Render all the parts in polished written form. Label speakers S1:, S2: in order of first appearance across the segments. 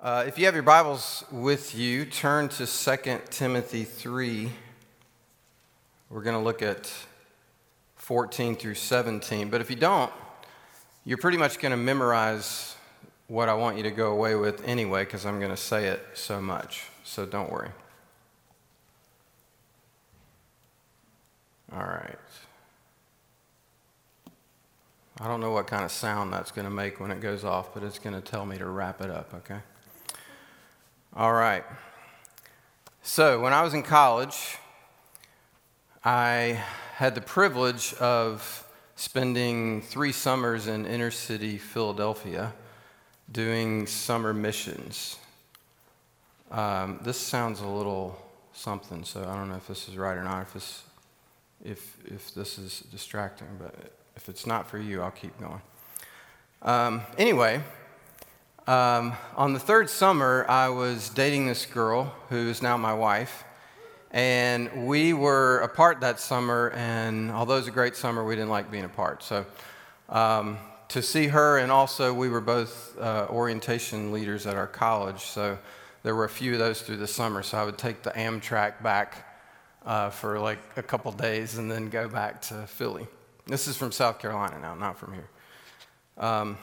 S1: If you have your Bibles with you, turn to 2 Timothy 3. We're going to look at 14 through 17. But if you don't, you're pretty much going to memorize what I want you to go away with anyway, because I'm going to say it so much. So don't worry. All right. I don't know what kind of sound that's going to make when it goes off, but it's going to tell me to wrap it up, okay? All right. So when I was in college, I had the privilege of spending 3 summers in inner city Philadelphia doing summer missions. This sounds a little something, so I don't know if this is right or not, if this is distracting, but if it's not for you, I'll keep going. Anyway, on the 3rd summer, I was dating this girl who is now my wife, and we were apart that summer, and although it was a great summer, we didn't like being apart. So to see her, and also we were both orientation leaders at our college, so there were a few of those through the summer, so I would take the Amtrak back for like a couple days and then go back to Philly. This is from South Carolina now, not from here.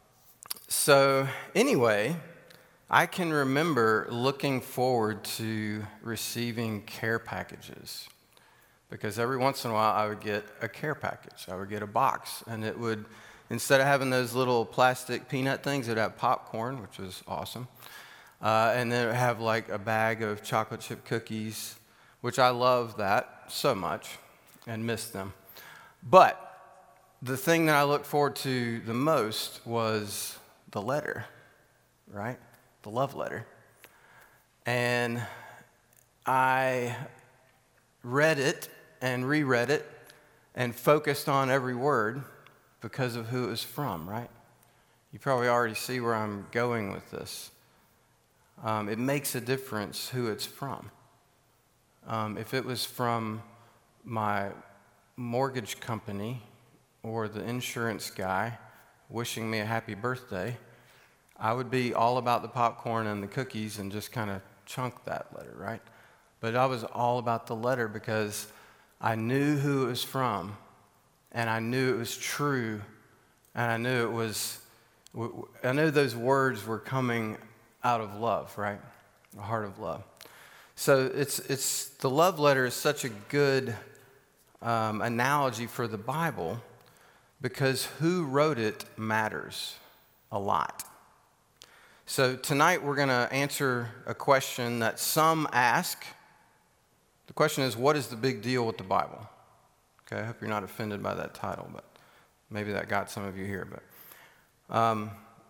S1: So anyway, I can remember looking forward to receiving care packages, because every once in a while I would get a care package. I would get a box, and it would, instead of having those little plastic peanut things, it would have popcorn, which was awesome. And then it would have like a bag of chocolate chip cookies, which I love that so much and miss them. But the thing that I looked forward to the most was the letter, right? The love letter. And I read it and reread it and focused on every word because of who it was from, right? You probably already see where I'm going with this. It makes a difference who it's from. If it was from my mortgage company or the insurance guy wishing me a happy birthday, I would be all about the popcorn and the cookies and just kind of chunk that letter, right? But I was all about the letter because I knew who it was from, and I knew it was true, and I knew those words were coming out of love, right? The heart of love. So it's the love letter is such a good analogy for the Bible, because who wrote it matters a lot. So tonight we're going to answer a question that some ask. The question is, what is the big deal with the Bible? Okay, I hope you're not offended by that title, but maybe that got some of you here. But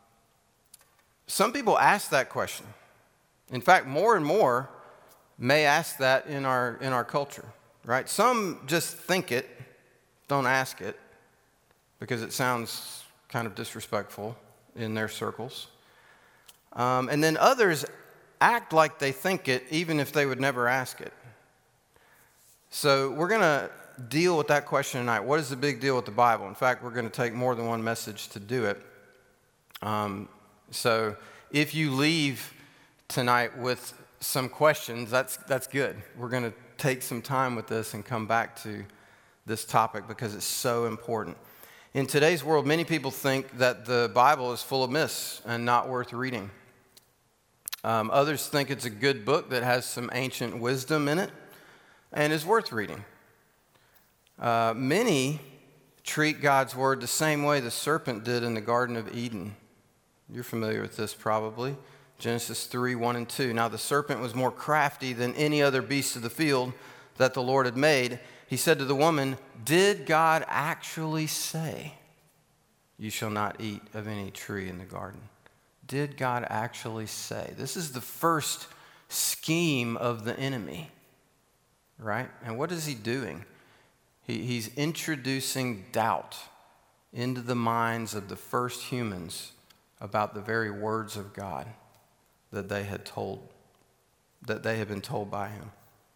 S1: some people ask that question. In fact, more and more may ask that in our culture, right? Some just think it, don't ask it, because it sounds kind of disrespectful in their circles. And then others act like they think it, even if they would never ask it. So we're going to deal with that question tonight. What is the big deal with the Bible? In fact, we're going to take more than one message to do it. So if you leave tonight with some questions, that's good. We're going to take some time with this and come back to this topic because it's so important. In today's world, many people think that the Bible is full of myths and not worth reading. Others think it's a good book that has some ancient wisdom in it and is worth reading. Many treat God's word the same way the serpent did in the Garden of Eden. You're familiar with this probably. Genesis 3, 1 and 2. Now the serpent was more crafty than any other beast of the field that the Lord had made. He said to the woman, "Did God actually say, 'You shall not eat of any tree in the garden'?" Did God actually say? This is the first scheme of the enemy, right? And what is he doing? He's introducing doubt into the minds of the first humans about the very words of God that they had been told by him.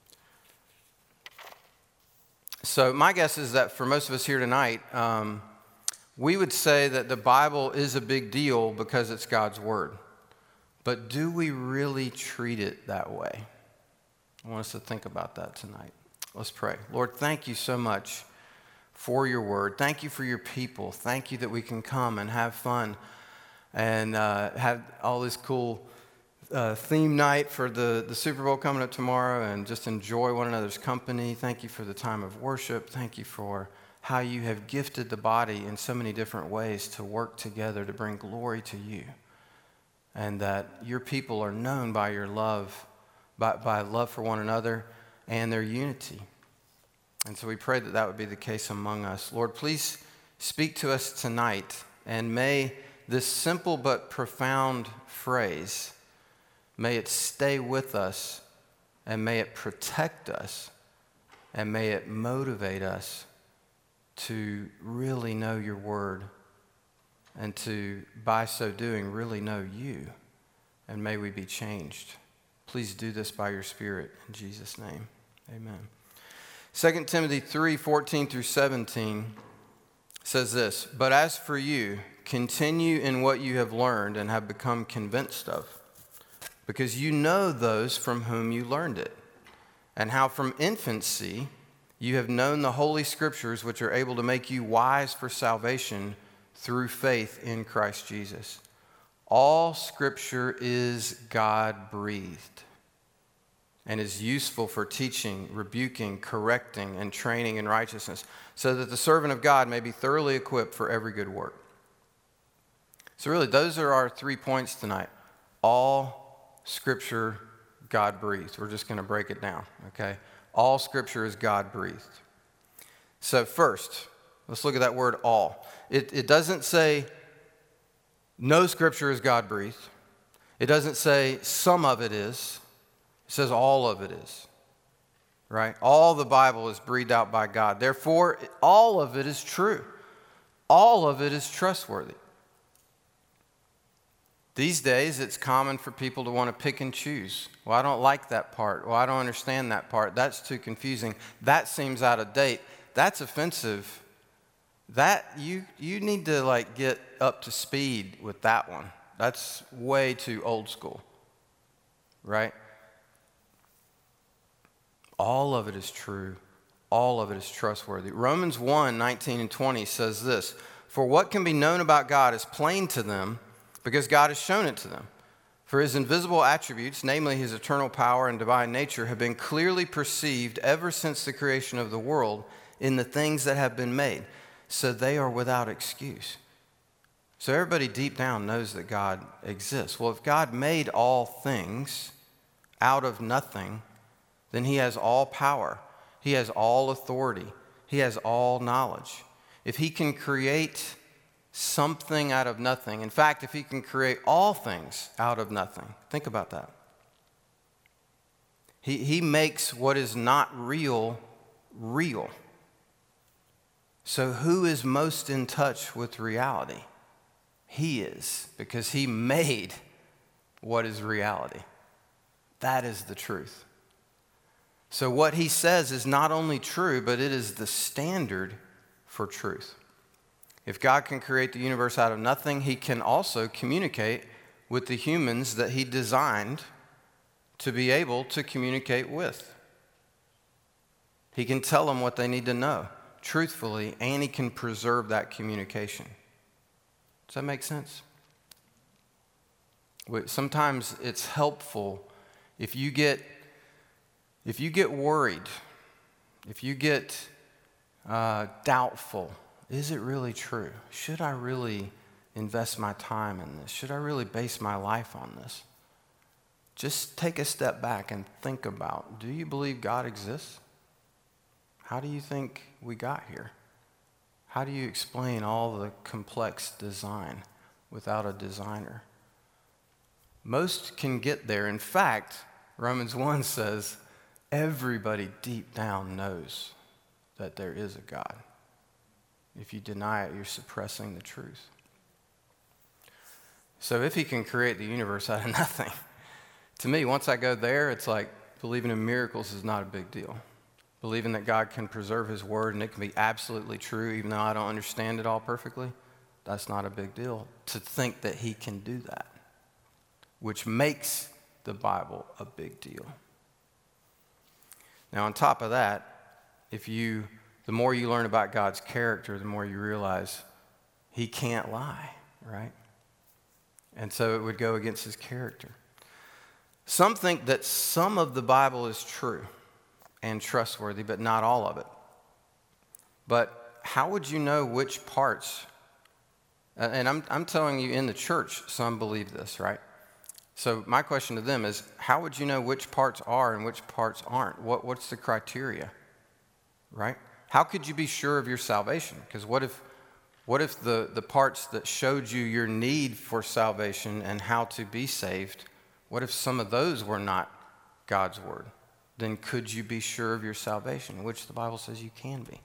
S1: So my guess is that for most of us here tonight, we would say that the Bible is a big deal because it's God's word. But do we really treat it that way? I want us to think about that tonight. Let's pray. Lord, thank you so much for your word. Thank you for your people. Thank you that we can come and have fun and have all this cool theme night for the Super Bowl coming up tomorrow and just enjoy one another's company. Thank you for the time of worship. Thank you for how you have gifted the body in so many different ways to work together to bring glory to you. And that your people are known by your love, by love for one another and their unity. And so we pray that that would be the case among us. Lord, please speak to us tonight, and may this simple but profound phrase, may it stay with us, and may it protect us, and may it motivate us to really know your word, and to, by so doing, really know you. And may we be changed. Please do this by your Spirit. In Jesus' name, amen. 2 Timothy 3:14-17 says this, "But as for you, continue in what you have learned and have become convinced of, because you know those from whom you learned it, and how from infancy you have known the Holy Scriptures, which are able to make you wise for salvation through faith in Christ Jesus. All Scripture is God-breathed and is useful for teaching, rebuking, correcting, and training in righteousness, so that the servant of God may be thoroughly equipped for every good work." So really, those are our 3 points tonight. All Scripture God-breathed. We're just going to break it down, okay? All Scripture is God-breathed. So first, let's look at that word all. It doesn't say no Scripture is God-breathed. It doesn't say some of it is. It says all of it is, right? All the Bible is breathed out by God. Therefore, all of it is true. All of it is trustworthy. These days, it's common for people to want to pick and choose. Well, I don't like that part. Well, I don't understand that part. That's too confusing. That seems out of date. That's offensive. That you need to get up to speed with that one. That's way too old school, right? All of it is true. All of it is trustworthy. Romans 1:19-20 says this, "For what can be known about God is plain to them, because God has shown it to them. For his invisible attributes, namely his eternal power and divine nature, have been clearly perceived ever since the creation of the world in the things that have been made, so they are without excuse." So everybody deep down knows that God exists. Well, if God made all things out of nothing, then he has all power. He has all authority. He has all knowledge. If he can create something out of nothing, in fact, if he can create all things out of nothing, think about that. He makes what is not real, real. So who is most in touch with reality? He is, because he made what is reality. That is the truth. So what he says is not only true, but it is the standard for truth. If God can create the universe out of nothing, he can also communicate with the humans that he designed to be able to communicate with. He can tell them what they need to know truthfully, and he can preserve that communication. Does that make sense? Sometimes it's helpful if you get worried, if you get doubtful. Is it really true? Should I really invest my time in this? Should I really base my life on this? Just take a step back and think about, do you believe God exists? How do you think we got here? How do you explain all the complex design without a designer? Most can get there. In fact, Romans 1 says, everybody deep down knows that there is a God. If you deny it, you're suppressing the truth. So if he can create the universe out of nothing, to me, once I go there, it's like believing in miracles is not a big deal. Believing that God can preserve his word and it can be absolutely true, even though I don't understand it all perfectly, that's not a big deal. To think that he can do that. which makes the Bible a big deal. Now, on top of that, the more you learn about God's character, the more you realize he can't lie, right? And so it would go against his character. Some think that some of the Bible is true and trustworthy, but not all of it. But how would you know which parts? And I'm telling you, in the church, some believe this, right? So my question to them is, how would you know which parts are and which parts aren't? What's the criteria, right? How could you be sure of your salvation? Because what if the parts that showed you your need for salvation and how to be saved, what if some of those were not God's word? Then could you be sure of your salvation, which the Bible says you can be?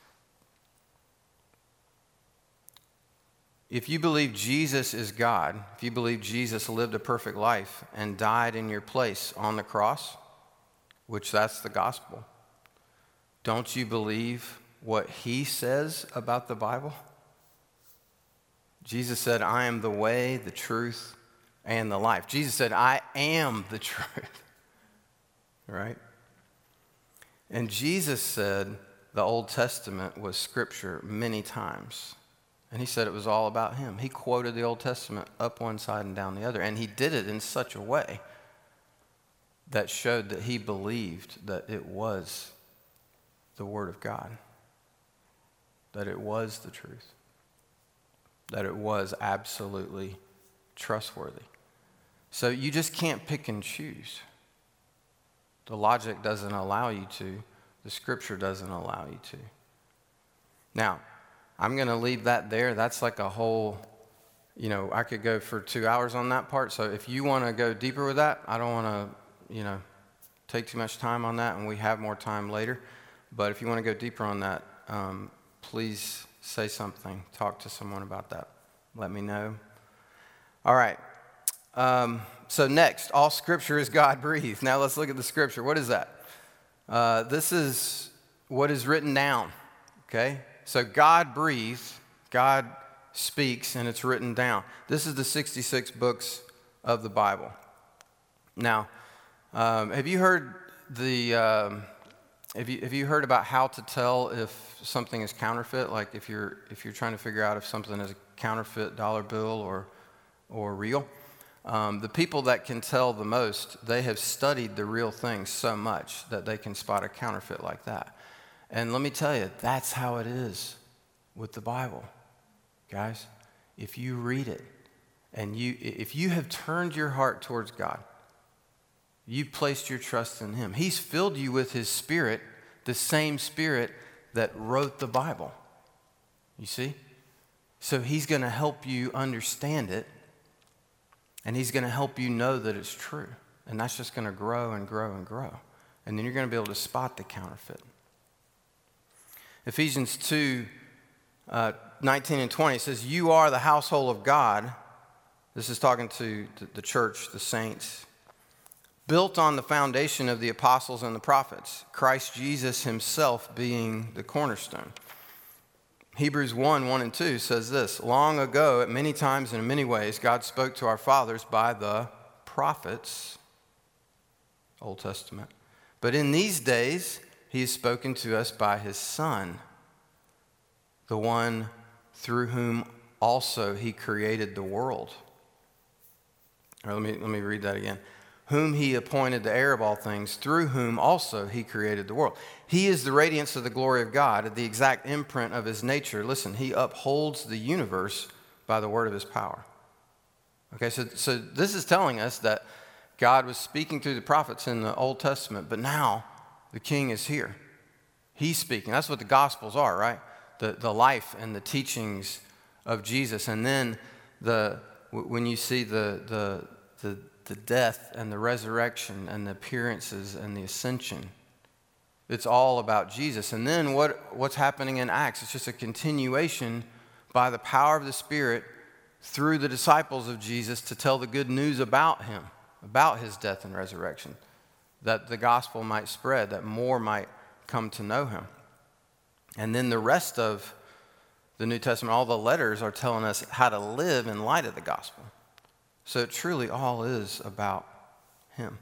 S1: If you believe Jesus is God, if you believe Jesus lived a perfect life and died in your place on the cross, which that's the gospel, don't you believe what he says about the Bible? Jesus said, I am the way, the truth, and the life. Jesus said, I am the truth, right? And Jesus said the Old Testament was scripture many times. And he said it was all about him. He quoted the Old Testament up one side and down the other. And he did it in such a way that showed that he believed that it was the Word of God, that it was the truth, that it was absolutely trustworthy. So you just can't pick and choose. The logic doesn't allow you to. The Scripture doesn't allow you to. Now, I'm going to leave that there. That's like a whole, I could go for 2 hours on that part. So if you want to go deeper with that, I don't want to, take too much time on that, and we have more time later. But if you want to go deeper on that, please say something. Talk to someone about that. Let me know. All right. So next, all Scripture is God-breathed. Now let's look at the Scripture. What is that? This is what is written down, okay? So God breathed, God speaks, and it's written down. This is the 66 books of the Bible. Now, have you heard have you heard about how to tell if something is counterfeit? Like if you're trying to figure out if something is a counterfeit dollar bill or real. The people that can tell the most, they have studied the real thing so much that they can spot a counterfeit like that. And let me tell you, that's how it is with the Bible, guys. If you read it, and if you have turned your heart towards God, you've placed your trust in him. He's filled you with his Spirit, the same Spirit that wrote the Bible. You see? So he's going to help you understand it, and he's going to help you know that it's true. And that's just going to grow and grow and grow. And then you're going to be able to spot the counterfeit. Ephesians 2, 19 and 20 says, you are the household of God. This is talking to the church, the saints. Built on the foundation of the apostles and the prophets, Christ Jesus himself being the cornerstone. Hebrews 1, 1 and 2 says this, long ago, at many times and in many ways, God spoke to our fathers by the prophets, Old Testament. But in these days, he has spoken to us by his Son, the one through whom also he created the world. Or let me read that again. Whom he appointed the heir of all things, through whom also he created the world. He is the radiance of the glory of God, the exact imprint of his nature. Listen, he upholds the universe by the word of his power. Okay, so this is telling us that God was speaking through the prophets in the Old Testament, but now the King is here. He's speaking. That's what the Gospels are, right? The life and the teachings of Jesus. And then when you see the death and the resurrection and the appearances and the ascension, it's all about Jesus. And then what's happening in Acts? It's just a continuation by the power of the Spirit through the disciples of Jesus to tell the good news about him, about his death and resurrection, that the gospel might spread, that more might come to know him. And then the rest of the New Testament, all the letters are telling us how to live in light of the gospel. So it truly all is about him.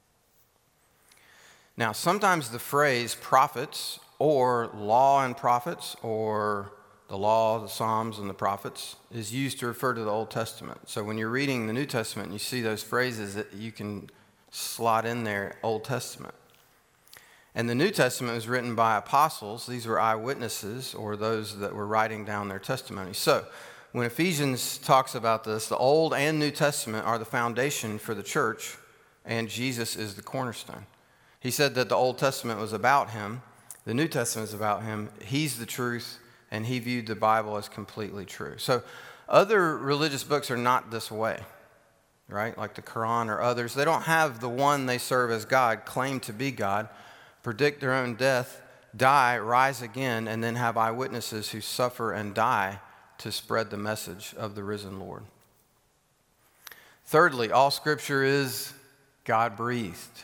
S1: Now, sometimes the phrase prophets or law and prophets or the law, the Psalms, and the prophets is used to refer to the Old Testament. So when you're reading the New Testament and you see those phrases, that you can slot in there Old Testament. And the New Testament was written by apostles. These were eyewitnesses or those that were writing down their testimony. So when Ephesians talks about this, the Old and New Testament are the foundation for the church, and Jesus is the cornerstone. He said that the Old Testament was about him. The New Testament is about him. He's the truth, and he viewed the Bible as completely true. So other religious books are not this way, right? Like the Quran or others. They don't have the one they serve as God claim to be God, predict their own death, die, rise again, and then have eyewitnesses who suffer and die to spread the message of the risen Lord. Thirdly, all Scripture is God-breathed.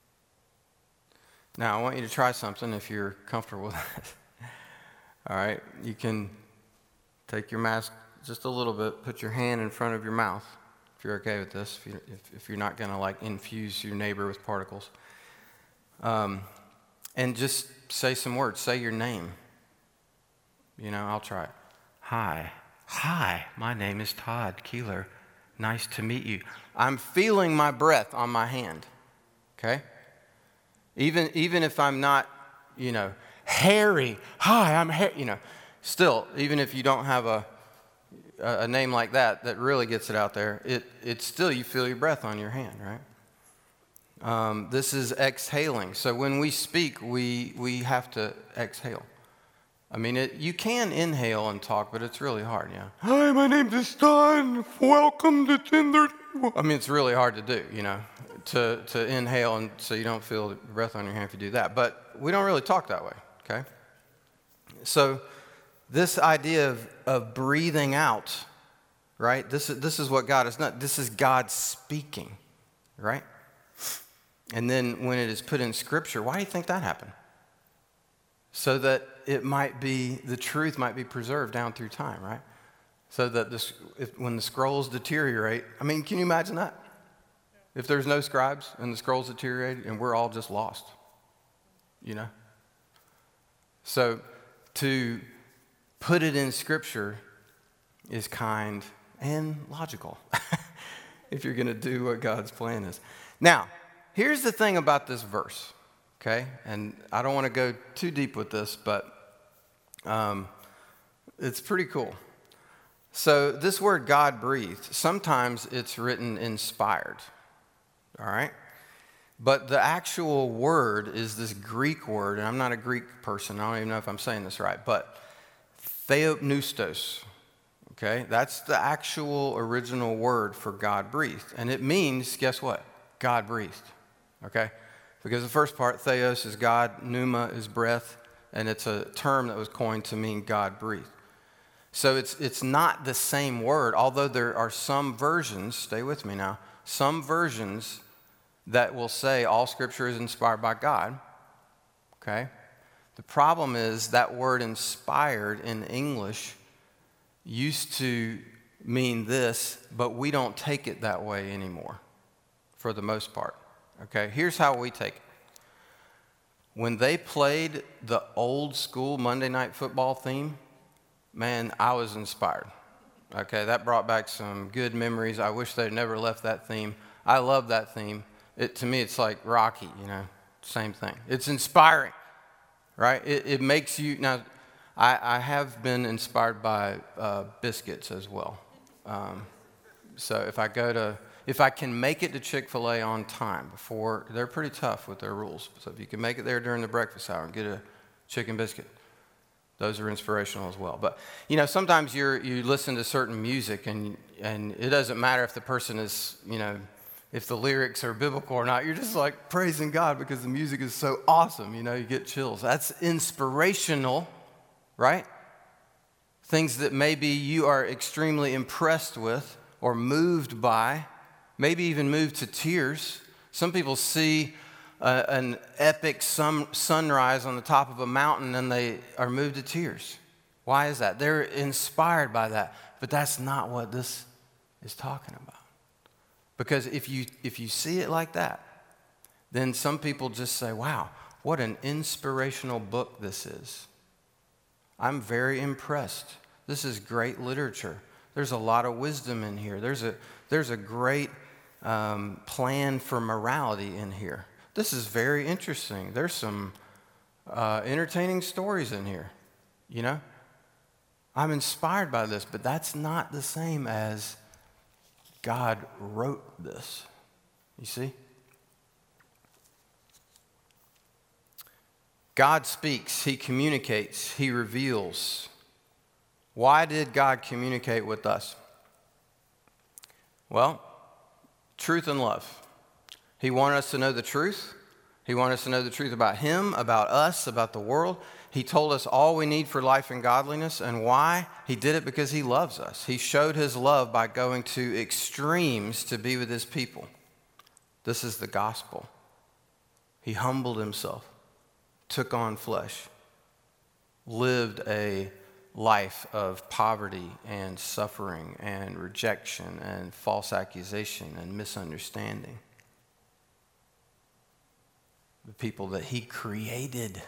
S1: Now, I want you to try something if you're comfortable with that. All right, you can take your mask just a little bit, put your hand in front of your mouth, if you're okay with this, if you're not going to like infuse your neighbor with particles. And just say some words. Say your name. I'll try it. Hi, my name is Todd Keeler. Nice to meet you. I'm feeling my breath on my hand, okay? Even if I'm not, Harry. Hi, I'm Harry. Still, even if you don't have a name like that really gets it out there, it's still, you feel your breath on your hand, right? This is exhaling. So when we speak, we have to exhale. I mean, you can inhale and talk, but it's really hard, yeah. Hi, my name's Stan. Welcome to Tinder. I mean, it's really hard to do, to inhale and so you don't feel the breath on your hand if you do that. But we don't really talk that way, okay? So this idea of breathing out, right? This is what God is not. This is God speaking, right? And then when it is put in Scripture, why do you think that happened? So that the truth might be preserved down through time, right? So that when the scrolls deteriorate, I mean, can you imagine that? If there's no scribes and the scrolls deteriorate and we're all just lost, So to put it in Scripture is kind and logical if you're going to do what God's plan is. Now, here's the thing about this verse, okay? And I don't want to go too deep with this, but it's pretty cool. So this word God-breathed, sometimes it's written inspired, all right? But the actual word is this Greek word, and I'm not a Greek person. I don't even know if I'm saying this right, but theopneustos, okay? That's the actual original word for God-breathed. And it means, guess what? God-breathed, okay? Because the first part, theos, is God, pneuma is breath, and it's a term that was coined to mean God-breathed. So it's not the same word, although there are some versions, stay with me now, some versions that will say all Scripture is inspired by God, okay? The problem is that word inspired in English used to mean this, but we don't take it that way anymore for the most part, okay? Here's how we take it. When they played the old school Monday Night Football theme, man, I was inspired. Okay, that brought back some good memories. I wish they'd never left that theme. I love that theme. To me, it's like Rocky, same thing. It's inspiring, right? It makes you, now, I have been inspired by biscuits as well. So if I can make it to Chick-fil-A on time they're pretty tough with their rules. So if you can make it there during the breakfast hour and get a chicken biscuit, those are inspirational as well. But, sometimes you listen to certain music and it doesn't matter if the person is, if the lyrics are biblical or not. You're just like praising God because the music is so awesome. You get chills. That's inspirational, right? Things that maybe you are extremely impressed with or moved by, maybe even moved to tears. Some people see an epic sunrise on the top of a mountain and they are moved to tears. Why is that? They're inspired by that. But that's not what this is talking about. Because if you see it like that, then some people just say, wow, what an inspirational book this is. I'm very impressed. This is great literature. There's a lot of wisdom in here. There's a great plan for morality in here. This is very interesting. There's some entertaining stories in here, you know? I'm inspired by this, but that's not the same as God wrote this. You see? God speaks, He communicates, He reveals. Why did God communicate with us? Well, truth and love. He wanted us to know the truth. He wanted us to know the truth about Him, about us, about the world. He told us all we need for life and godliness. And why? He did it because He loves us. He showed His love by going to extremes to be with His people. This is the gospel. He humbled Himself, took on flesh, lived a life of poverty and suffering and rejection and false accusation and misunderstanding. The people that He created.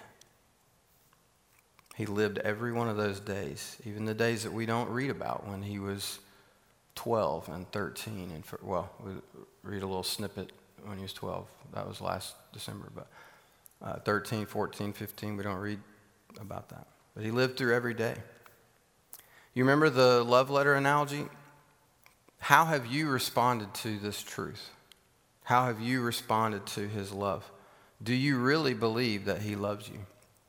S1: He lived every one of those days, even the days that we don't read about when He was 12 and 13. And we read a little snippet when He was 12. That was last December. But 13, 14, 15, we don't read about that. But He lived through every day. You remember the love letter analogy? How have you responded to this truth? How have you responded to His love? Do you really believe that He loves you?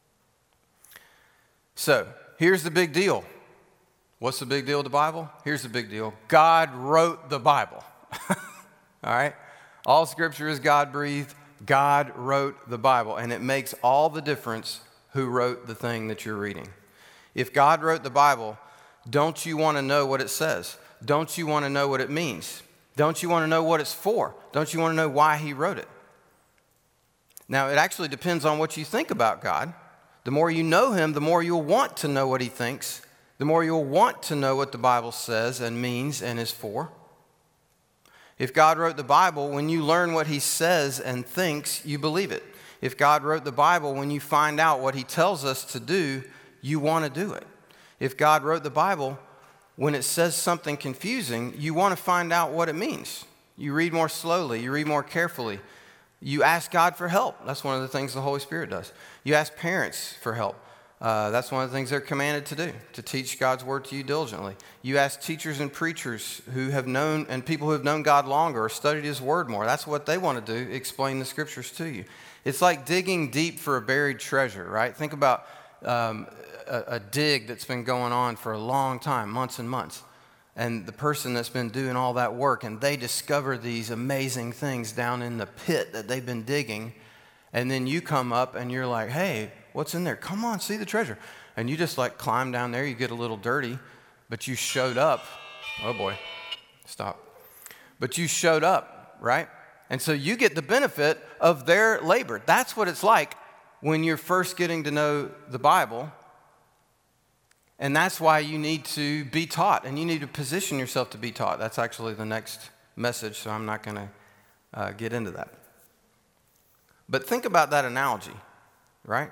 S1: So, here's the big deal. What's the big deal with the Bible? Here's the big deal. God wrote the Bible. All right? All Scripture is God-breathed. God wrote the Bible, and it makes all the difference who wrote the thing that you're reading. If God wrote the Bible, don't you want to know what it says? Don't you want to know what it means? Don't you want to know what it's for? Don't you want to know why He wrote it? Now, it actually depends on what you think about God. The more you know Him, the more you'll want to know what He thinks. The more you'll want to know what the Bible says and means and is for. If God wrote the Bible, when you learn what He says and thinks, you believe it. If God wrote the Bible, when you find out what He tells us to do, you want to do it. If God wrote the Bible, when it says something confusing, you want to find out what it means. You read more slowly. You read more carefully. You ask God for help. That's one of the things the Holy Spirit does. You ask parents for help. That's one of the things they're commanded to do, to teach God's word to you diligently. You ask teachers and preachers who have known, and people who have known God longer or studied His word more. That's what they want to do, explain the Scriptures to you. It's like digging deep for a buried treasure, right? Think about a dig that's been going on for a long time, months and months. And the person that's been doing all that work, and they discover these amazing things down in the pit that they've been digging. And then you come up and you're like, hey, what's in there? Come on, see the treasure. And you just like climb down there. You get a little dirty, but you showed up. Oh boy, stop. But you showed up, right? And so you get the benefit of their labor. That's what it's like when you're first getting to know the Bible. And that's why you need to be taught, and you need to position yourself to be taught. That's actually the next message, so I'm not going to get into that. But think about that analogy, right?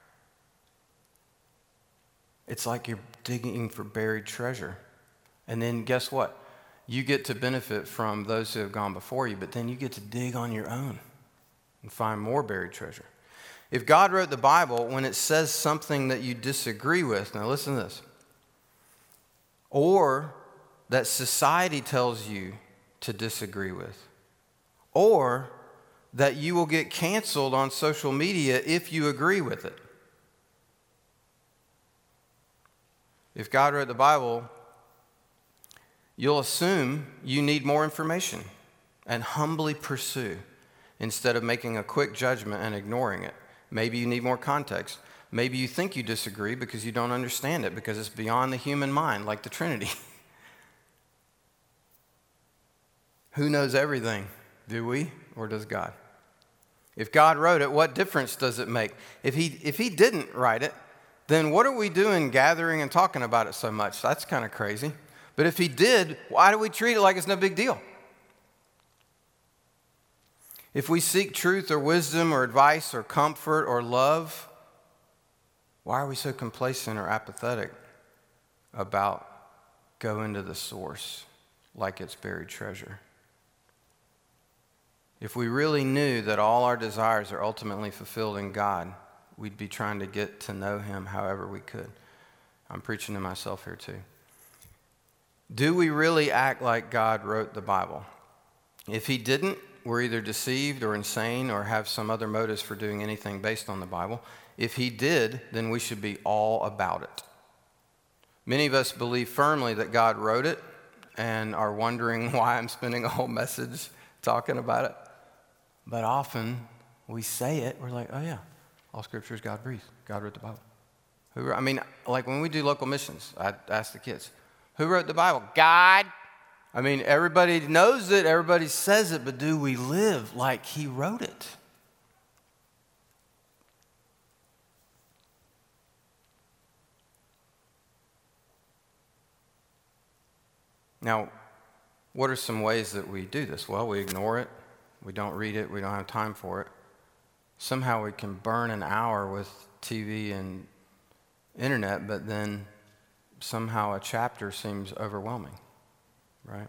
S1: It's like you're digging for buried treasure. And then guess what? You get to benefit from those who have gone before you, but then you get to dig on your own and find more buried treasure. If God wrote the Bible, when it says something that you disagree with, now listen to this, or that society tells you to disagree with, or that you will get canceled on social media if you agree with it. If God wrote the Bible, you'll assume you need more information and humbly pursue instead of making a quick judgment and ignoring it. Maybe you need more context. Maybe you think you disagree because you don't understand it, because it's beyond the human mind, like the Trinity. Who knows everything? Do we, or does God? If God wrote it, what difference does it make? If he didn't write it, then what are we doing gathering and talking about it so much? That's kind of crazy. But if He did, why do we treat it like it's no big deal? If we seek truth or wisdom or advice or comfort or love, why are we so complacent or apathetic about going to the source like it's buried treasure? If we really knew that all our desires are ultimately fulfilled in God, we'd be trying to get to know him however we could. I'm preaching to myself here too. Do we really act like God wrote the Bible? If he didn't, we're either deceived or insane or have some other motives for doing anything based on the Bible. If he did, then we should be all about it. Many of us believe firmly that God wrote it and are wondering why I'm spending a whole message talking about it. But often we say it, we're like, oh yeah, all scripture is God breathed. God wrote the Bible. Like when we do local missions, I ask the kids, who wrote the Bible? God. Everybody knows it, everybody says it, but do we live like he wrote it? Now, what are some ways that we do this? Well, we ignore it. We don't read it. We don't have time for it. Somehow we can burn an hour with TV and internet, but then somehow a chapter seems overwhelming, right?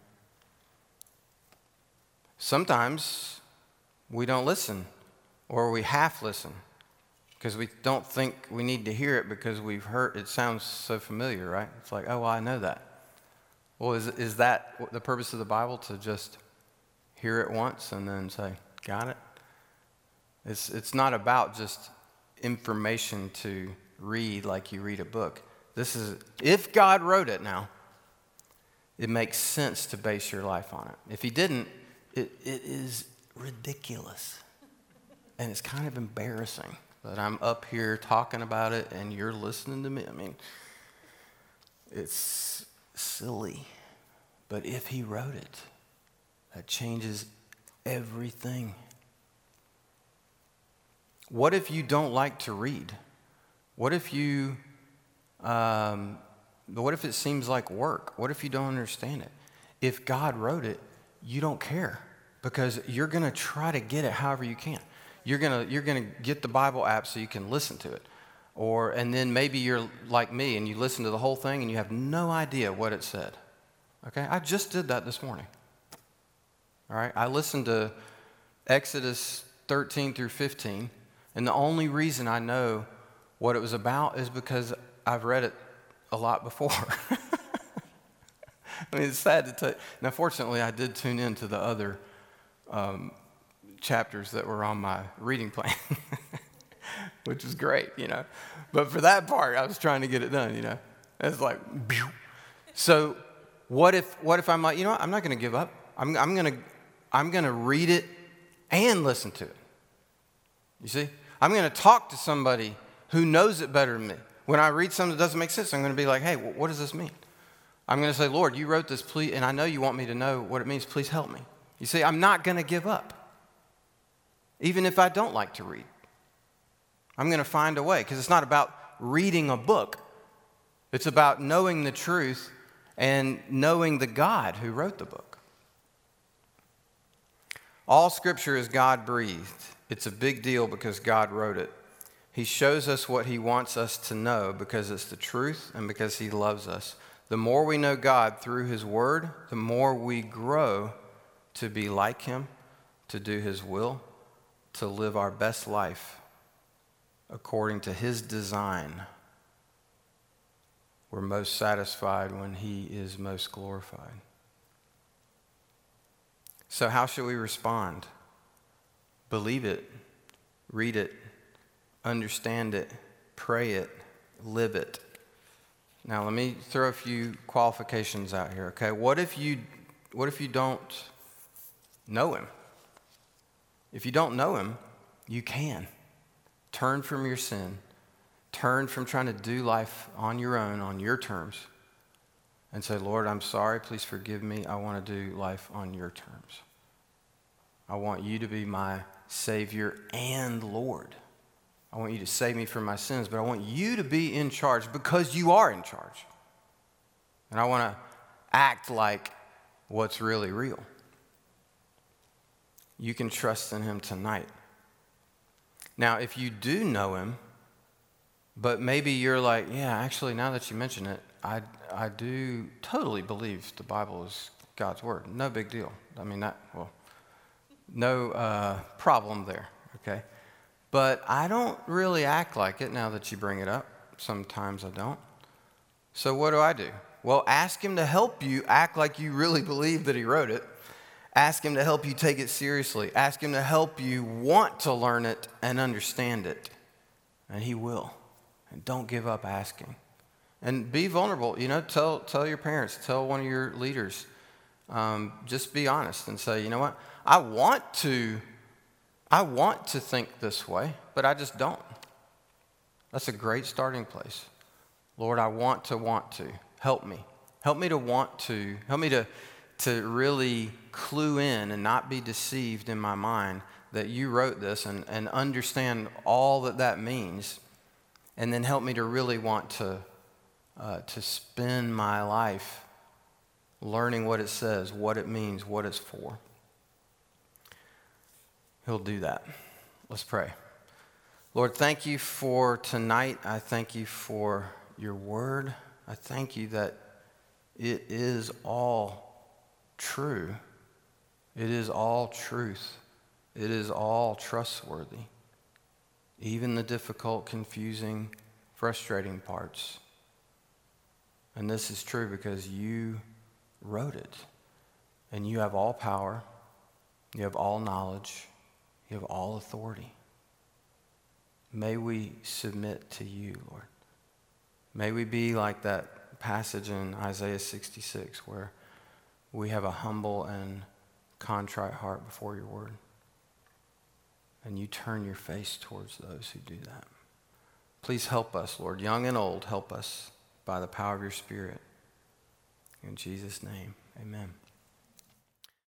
S1: Sometimes we don't listen, or we half listen because we don't think we need to hear it because we've heard it. Sounds so familiar, right? It's like, oh, well, I know that. Well, is that the purpose of the Bible, to just hear it once and then say, got it? It's not about just information to read like you read a book. This is, if God wrote it now, it makes sense to base your life on it. If he didn't, it is ridiculous. And it's kind of embarrassing that I'm up here talking about it and you're listening to me. It's silly. But if he wrote it, that changes everything. What if you don't like to read? What if it seems like work? What if you don't understand it? If God wrote it, you don't care because you're going to try to get it however you can. You're going to get the Bible app so you can listen to it. And then maybe you're like me and you listen to the whole thing and you have no idea what it said. Okay? I just did that this morning. All right? I listened to Exodus 13 through 15, and the only reason I know what it was about is because I've read it a lot before. It's sad to tell you. Now, fortunately, I did tune into the other chapters that were on my reading plan, which was great, But for that part, I was trying to get it done, It's like, pew. So what if I'm like, I'm not going to give up. I'm going to read it and listen to it. You see? I'm going to talk to somebody who knows it better than me. When I read something that doesn't make sense, I'm going to be like, hey, what does this mean? I'm going to say, Lord, you wrote this, please, and I know you want me to know what it means. Please help me. You see, I'm not going to give up, even if I don't like to read. I'm going to find a way, because it's not about reading a book. It's about knowing the truth and knowing the God who wrote the book. All Scripture is God-breathed. It's a big deal because God wrote it. He shows us what he wants us to know because it's the truth and because he loves us. The more we know God through his word, the more we grow to be like him, to do his will, to live our best life according to his design. We're most satisfied when he is most glorified. So how should we respond? Believe it, read it, understand it, pray it, live it. Now let me throw a few qualifications out here, okay? What if you don't know him? If you don't know him, you can. Turn from your sin. Turn from trying to do life on your own, on your terms, and say, Lord, I'm sorry, please forgive me. I want to do life on your terms. I want you to be my Savior and Lord. I want you to save me from my sins, but I want you to be in charge because you are in charge. And I want to act like what's really real. you can trust in him tonight. Now, if you do know him, but maybe you're like, yeah, actually, now that you mention it, I do totally believe the Bible is God's word. No big deal. I mean, no problem there, okay? But I don't really act like it now that you bring it up. Sometimes I don't. So what do? Well, ask him to help you act like you really believe that he wrote it. Ask him to help you take it seriously. Ask him to help you want to learn it and understand it. And he will. And don't give up asking. And be vulnerable. Tell your parents, tell one of your leaders. Just be honest and say, you know what? I want to think this way, but I just don't. That's a great starting place. Lord, I want to. Help me. Help me to want to. Help me to really clue in and not be deceived in my mind that you wrote this and understand all that means. And then help me to really want to spend my life learning what it says, what it means, what it's for. He'll do that. Let's pray. Lord, thank you for tonight. I thank you for your word. I thank you that it is all true. It is all truth. It is all trustworthy. Even the difficult, confusing, frustrating parts. And this is true because you wrote it. And you have all power. You have all knowledge. You have all authority. May we submit to you, Lord. May we be like that passage in Isaiah 66 where we have a humble and contrite heart before your word. And you turn your face towards those who do that. Please help us, Lord, young and old, help us by the power of your Spirit. In Jesus' name, amen.